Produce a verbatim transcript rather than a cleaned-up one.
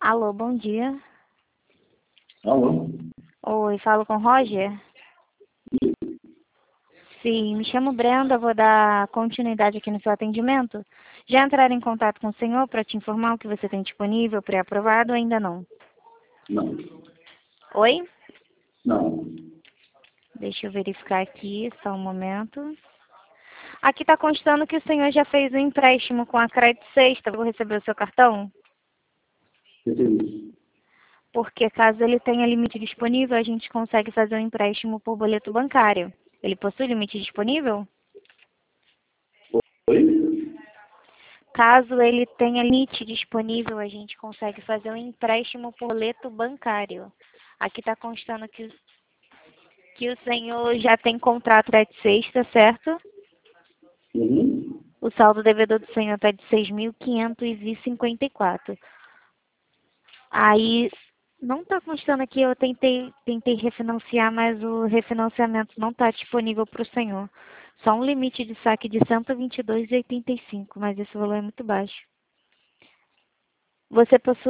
Alô, bom dia. Alô? Oi, falo com o Roger? Sim, me chamo Brenda, vou dar continuidade aqui no seu atendimento. Já entraram em contato com o senhor para te informar o que você tem disponível, pré-aprovado ou ainda não? Não. Oi? Não. Deixa eu verificar aqui, só um momento. Aqui está constando que o senhor já fez um empréstimo com a Crédito Sexta. Vou receber o seu cartão? Recebi. Porque caso ele tenha limite disponível, a gente consegue fazer um empréstimo por boleto bancário. Ele possui limite disponível? Oi? Caso ele tenha limite disponível, a gente consegue fazer um empréstimo por boleto bancário. Aqui está constando que, que o senhor já tem contrato até de sexta, certo? Uhum. O saldo devedor do senhor está de seis mil quinhentos e cinquenta e quatro. Aí, não está constando aqui, eu tentei, tentei refinanciar, mas o refinanciamento não está disponível para o senhor. Só um limite de saque de cento e vinte e dois reais e oitenta e cinco, mas esse valor é muito baixo. Você possui